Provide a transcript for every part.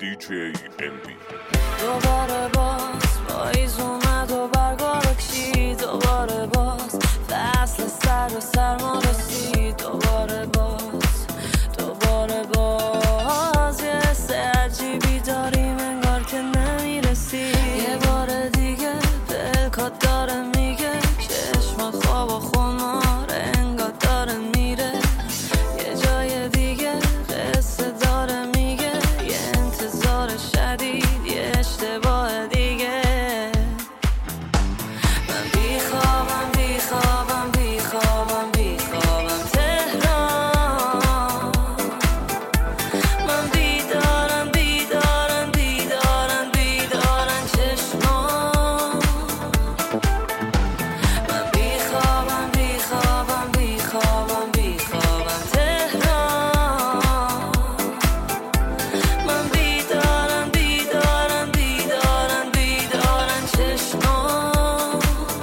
DJ MB. دوباره باز پاییز اومد و برگا بکشید، دوباره باز فصل سر و سرما رسید، دوباره باز یه حس عجیبی داریم انگار که نمیرسی. یه بار دیگه پلکات داره میگه چشم خواب و خمار انگار داره میره، یه جای دیگه قصه داره میگه یه انتظار شدید یه اشتباه دیگه. من بیخوابم تهران، من بیدارن چشمان. من بیخوابم تهران، من بیدارن چشمان.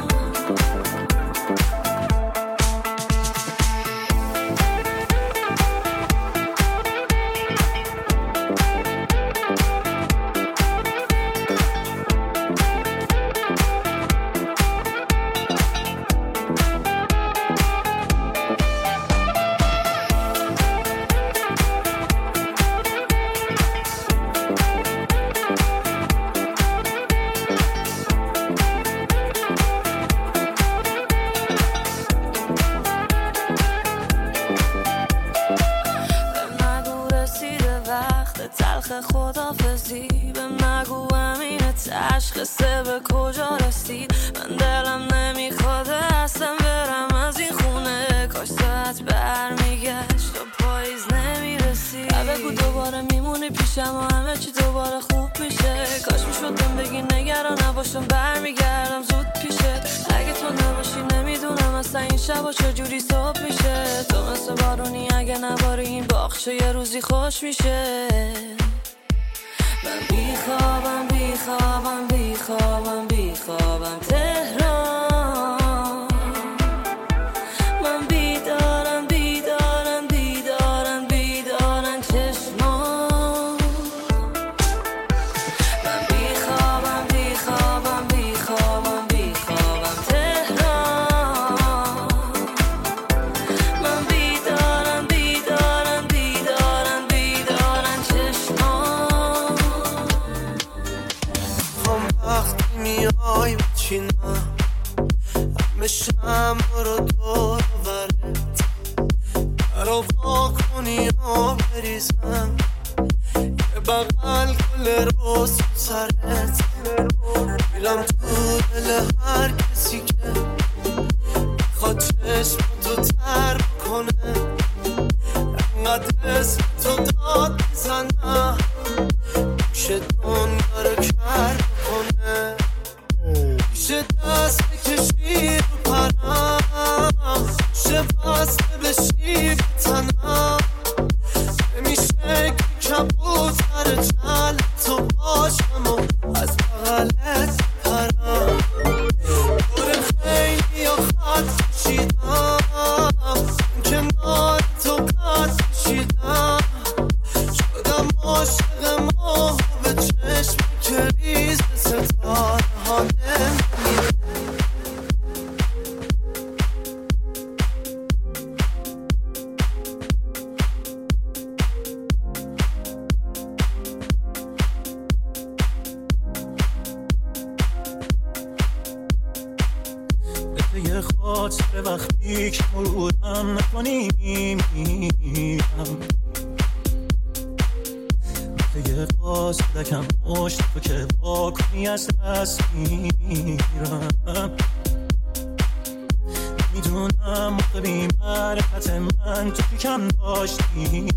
تلخ خدافزی بهم نگو امین تشخصه به کجا رسید. من دلم نمیخواد اصلا برم از این خونه، کاش ساعت برمیگشت و پاییز نمیرسید. بگو دوباره میمونی پیشم و همه چی دوباره خوب میشه، کاش میشد بهم بگی نگران نباشم برمیگردم زود پیشت. اگه تو نباشی نمیدونم اصلا این شبا چجوری صبح میشه. تو مثل بارونی اگه نباری این باغچه یه روزی خوش میشه. من بیخوابم تهران، من بیدارن چشمان. من بیخوابم تهران، من بیدارن چشمان. وقتی میای بچینم همه شم رو دور برت برا وا کنی و بریزم یه بغل گل روز تو سرت میرم تو دل هر کسی که میخواد چشم تو تر بکنه، انقدر اسم تو داد میزنم میشه دنیا رو کر بکنه. میشه دست بکشی رو پرم، میشه بسته بشی به تنم، نمیشه که کبوتر جل تو باشم و از بغلت پرم. دور خیلی یا خط کشیدم، کنار تو قد کشیدم، شدم عاشق ما به چشم کریز ستاره ها نمیره. یه خاطر وقتی که مرورم نکنی میرم، یه قاصدکم مشت تو که با کنی از دست میرم. میدونم موقع بی معرفت من تو کم داشتی،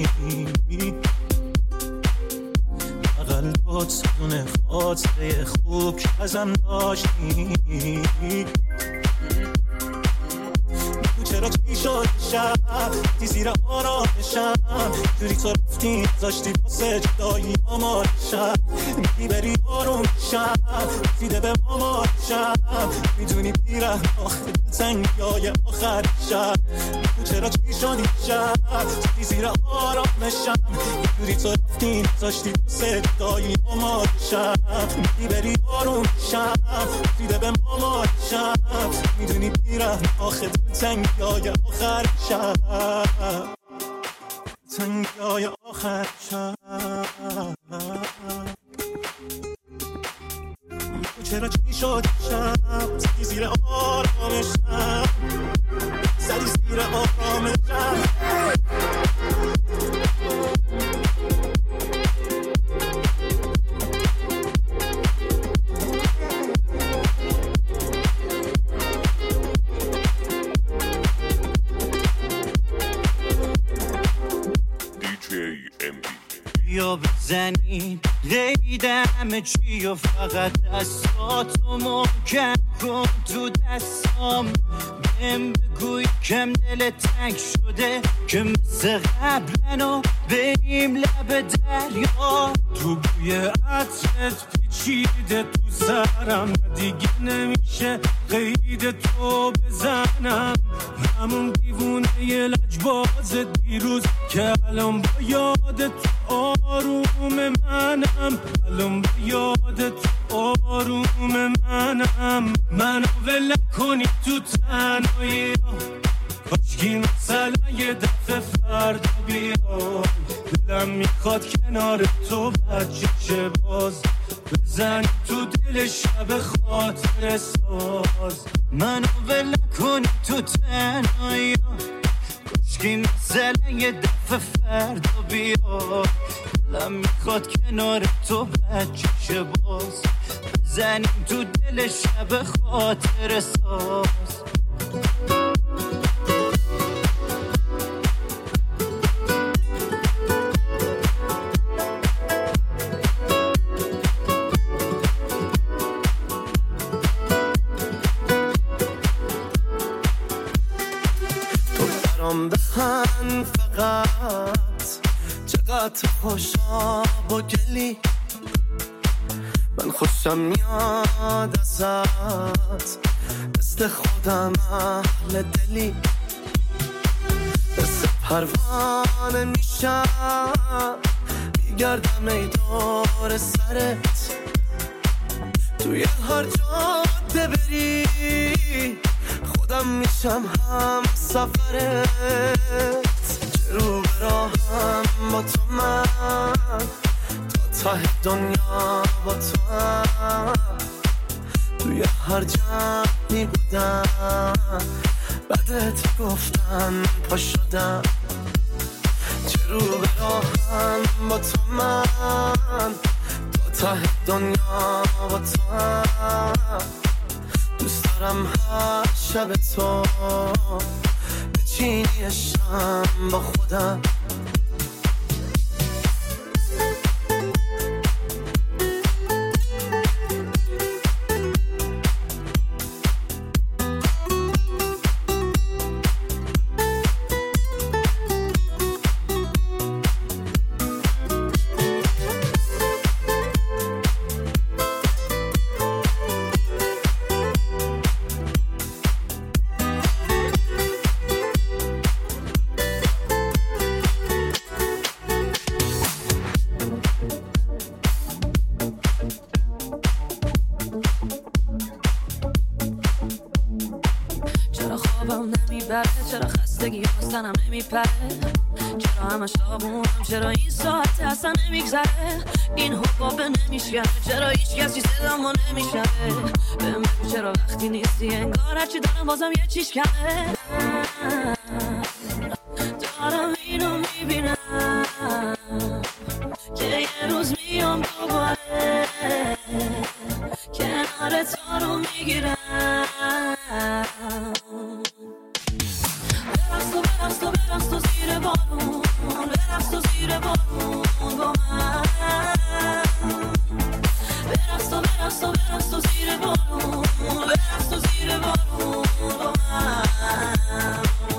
اقل دوت دونه خاطره خوب که ازم داشتی. چرا چی شد شب دی زیر آرامشم جوری تو رفتی زاشتی واسه جدایی آمارشم میبری آروم شم دیده به مامارشم میدونی بیرم آخه دلتنگیای آخر شب تو چرا چی شدی شب دی زیر آرامشم جوری تو رفتی زاشتی واسه جدایی آمارشم میبری آروم شم دیده به مامارشم میدونی بیرم آخه دلتنگیای آخر شب تنگیای آخر شب تو چرا چی شد شب زدی زیر آرامشم زدی زیر آرامشم یا بزنی قیدم چی و فقط دستاتو محکم کن تو دستام بهم بگوی کم دل تنگ شده که مثل قبلنو بریم لب دریا تو بوی عطرت پیچیده تو سرم دیگه نمیشه قید تو بزنم همون دیوونه ی لجباز دیروز که الان با یاد تو آروم منم الان با یاد تو آروم منم منو ول کنی تو تنهایی کاشکی مثلا یه دفعه فردا بیای دلم میخواد کنار تو بچه باز بزنی تو دل شب خاطر ساز منو ول کنی تو تنهایی کاشکی مثلا یه دفعه فردا بیای دلم میخواد کنار تو بچه باز بزنیم تو دل شب خاطر ساز بخن فقط چقدر خوشا با گلی من خوشم میاد ازت مثل خودم اهل دلی مثل پروانه میشم میگردم ای دور سرت توی هر جاده بری خودم میشم هم سفرت چه رو براهم با تو من تا ته دنیا با تو هم توی هر جمعی بودم بعدت گفتم پا شدم چه رو براهم با تو من تا ته دنیا با تو هم دوست دارم هر شب تو بچینی شم با خودم چرا خستگی حسنم نمیپره چرا همش آبونم چرا این ساعت اصلا نمیگذره این حبابه نمیشکنه چرا هیچ کسی صدامو نمیشنه بهم بگو چرا وقتی نیستی انگار هرچی دارم بازم یه چیش کمه دارم اینو میبینم که یه روز میام دوباره کنار تو رو میگیرم برقص تو زیر بارون برقص تو زیر بارون با من برقص تو زیر بارون برقص تو زیر بارون با من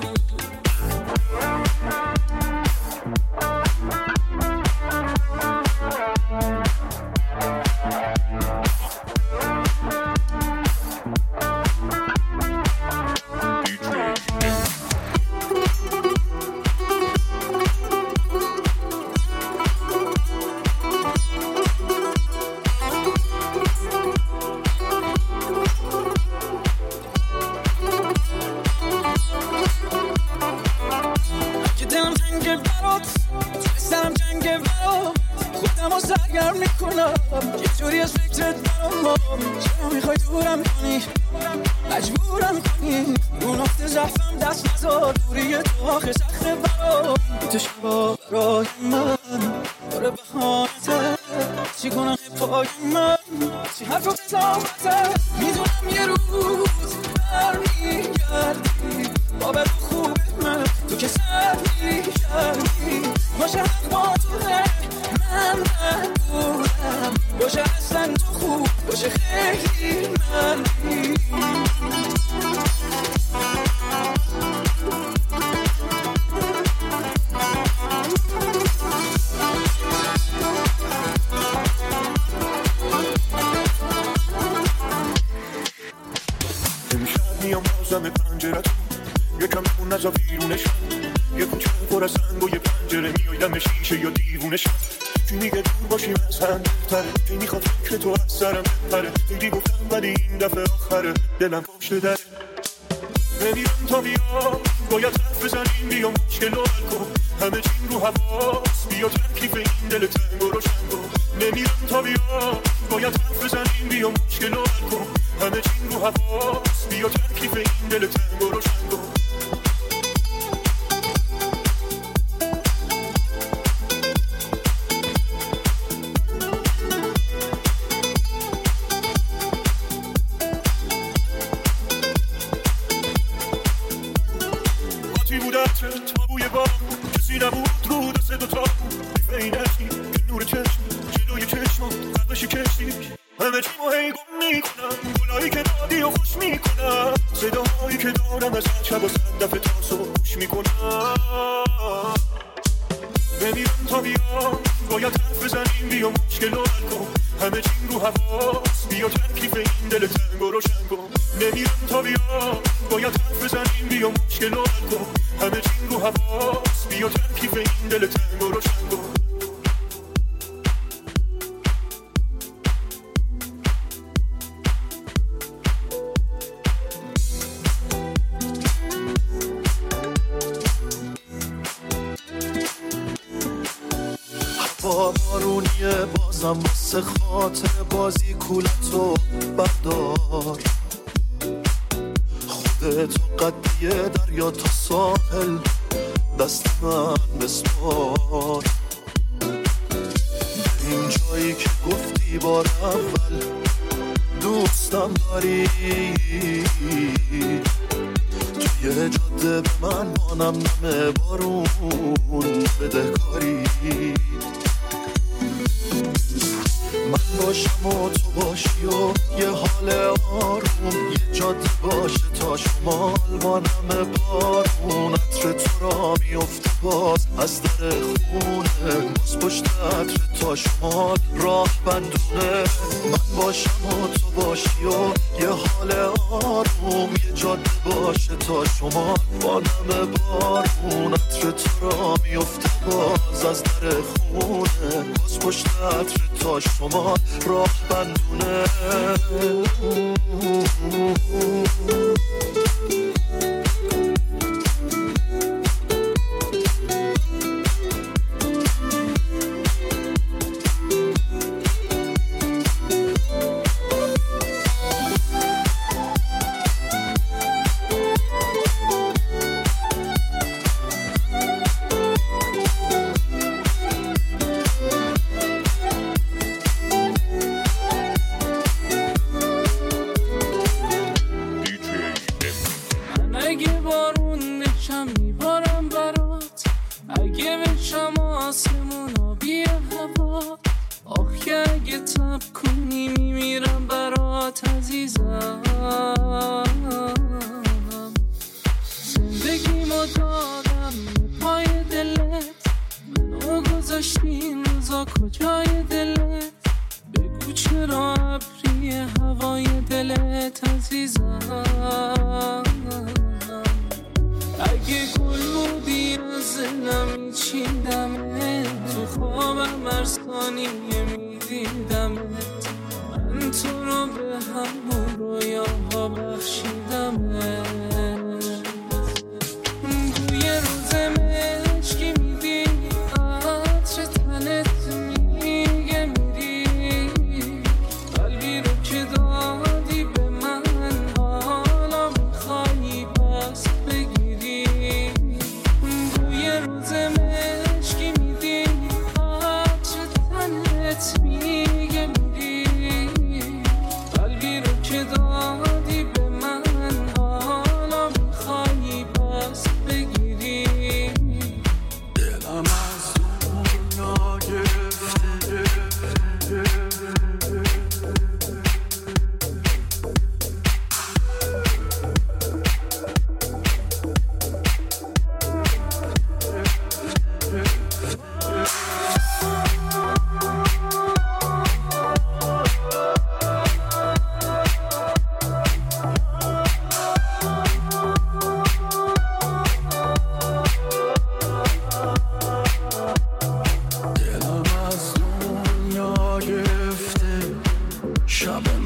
میکنم یه جوری از فکرت برام چرا میخوای دورم کنی مجبورم کنی رو نقطه ضعفم دست نزار دوری تو آخه سخته برام تو شبا برای من داره بخانته چی کنم پای من چی حرف رو بزامته میدونم یه روز برمیگردی بابت خوب من تو که سر میگردی باشه حق با توه من بودم باشه اصلا تو خوب باشه خیلی مردی میام بازم پنجرتون یکم اون نزا بیرونشم یه کوچه پر از سنگ و یه پنجره میایدم شیشه یا دیوونشم چی میگه دور باشیم از هم بهتره چی میخواد فکر تو از سرم بپره خیلی گفتم ولی این دفعه آخره دلم پشت دره نمیرم تا بیا باید حرف بزنیم بیا مشکل رو حل کن همه چین رو حواس بیا ترکیف این دل تنگ و روشن کن نمیرم تا بیا باید حرف بزنیم بیا مشکل رو حل کن همه چین رو حواس بیا ترکیف این دل تنگ و روشن کن آتی بود عطر تابوی بارون کسی نبود رو دست دوتا بیفینشی که نور چشم جلوی چشم قبلشی کشتی همه چی مو هی گم میکنم گلایی که دادی و خوش میکنم صداهایی که دارم از شب و صد دفعه تاسو خوش میکنم نمیرم تا بیا باید حرف بزنیم بیا مشکل رو حل کن همه چی رو حواس بیا ترکیف این دل تنگ و روشن کن نمیرم تا بیا باید حرف بزنیم بیا مشکل رو حل کن همه چی رو حواس بیا ترکیف این دل تنگ و روشن کن بارونیه بازم واسه خاطر بازی کولتو بردار خودتو قدیه دریا تا ساحل دست من بسپار این جایی که گفتی بار اول دوستم داری توی جاده به من مانم نمه بارون بده کاری من باشم و تو باشی و یه حال آروم یه جاده باشه تا شمال با نم بارون عطر تو را میفته باز از در خونه باز پشت عطر تا شمال راه بندونه من باشم و تو باشی و یه حال آروم یه جاده باشه تا شمال با نم بارون عطر تو را میفته باز از در خونه باز پشت عطر تا شمال راه بندونه من تو رو به همون رویاها بخشیدم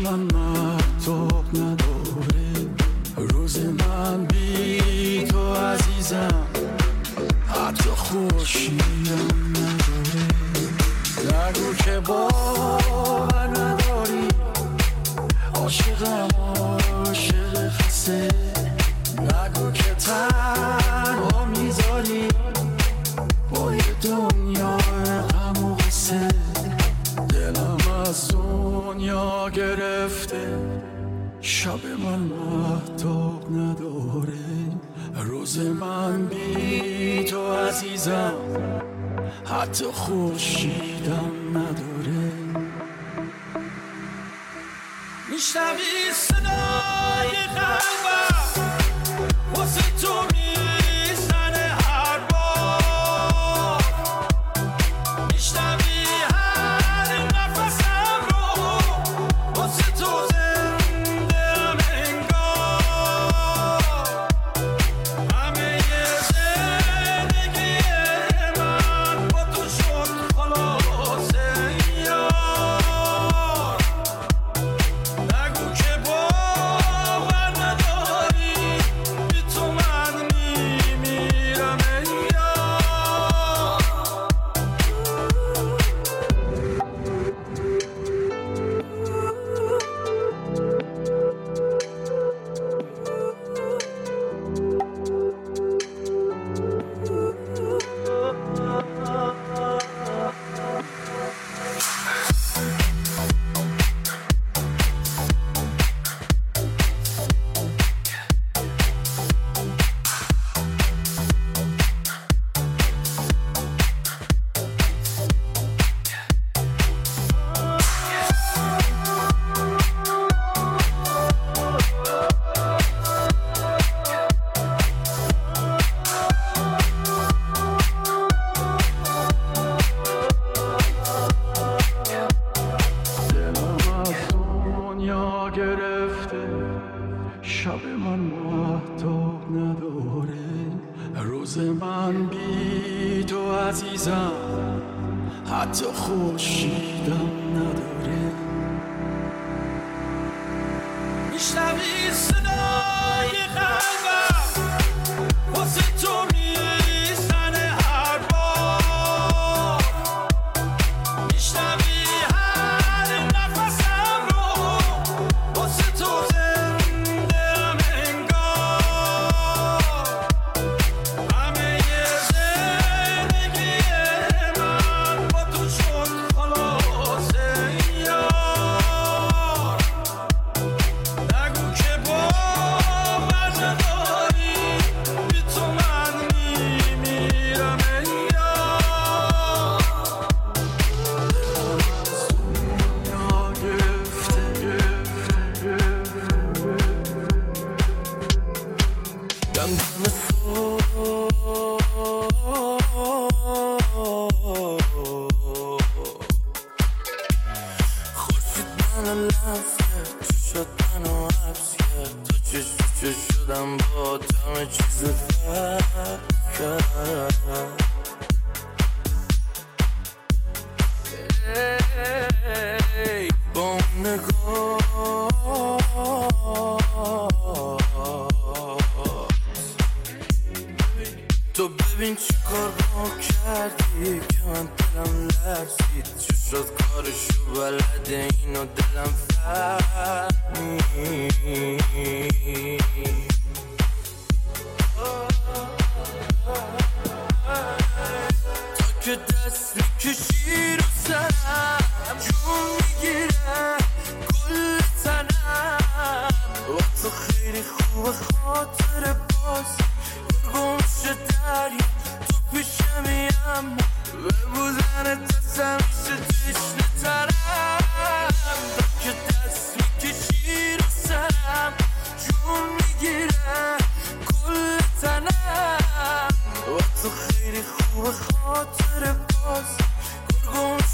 من مهتاب نداره، روز من بی تو عزیزم حتی خورشیدم نداره. نگو که باور نداری، عاشقم عاشق خسته. نگو که تنها میذاری با یه دنیای غم و قصه. دلم از دنیا گرفته، شب من مهتاب نداره، روز من بی تو عزیزم حتی خورشیدم نداره. میشنوی صدای قلبم واسه تو میزنه هر بار، میشنوی هر نفسم رو واسه تو زنده‌ام انگار. همه زندگی من با تو شد خلاصه یار. نگو که باور نداری، بی تو من میمیرم یار. گرفته، شب من مهتاب نداره، روز من بی تو عزیزم حتی خورشیدم نداره. میشنوی صدای قلبم واسه تو میزنه هر بار، میشنوی هر نفسم رو واسه تو زنده‌ام انگار. همه زندگی من با تو شد خلاصه یار. نگو که باور نداری، بی تو من میمیرم یار. دنیا گرفته دم خورشید منو لمس کرد، چی شد منو حبس کرد، تا چه شدم با همه چیز فرق کرد. با اون نگاه تو ببین چی کار با کردی که من دلم لرزید. چه شد کارشو بلده اینو دلم فهمید. تا که دست میکشی رو سرم جون میگیره کل تنم. با تو خیلی خوبه خاطر باز گمشه دریا تو پیشمی، اما به بودنت اصلا میشه تشنه ترم. تا که دست میکشی رو سرم جون میگیره کل تنم. با تو خیلی خوبه خاطر باز گم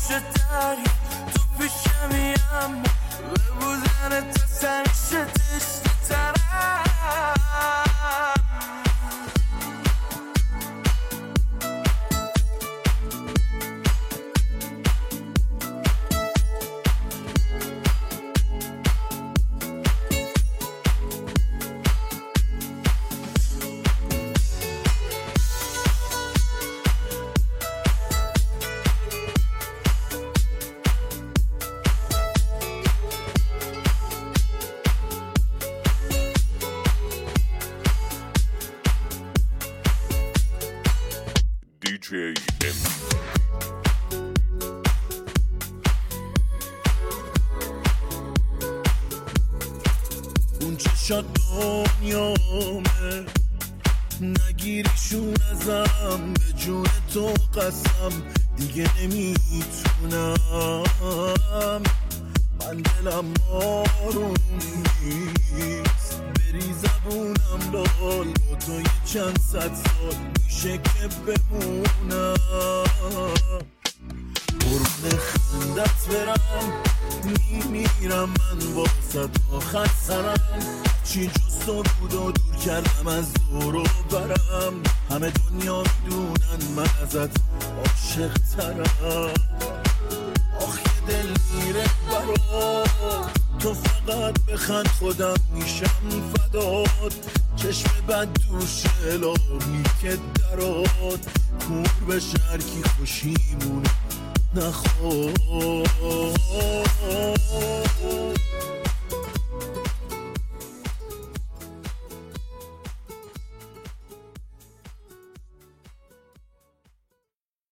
KM. اون چشات دنیامه نگیریشون ازم به جون تو قسم دیگه نمیتونم من دلم آروم نیست بری زبونم لال با تو یه چند صد سال میشه که بمونم قربون خندت برم میمیرم من واسه آخر سرم چی جز تو بود و دور کردم از دور و برم همه دنیا میدونن من ازت عاشق ترم آخ یه دل میره برات تو فقط بخند خودم میشم فدات چشم بد دوش الهی که درات کور به شرکی خوشیمونه نخواه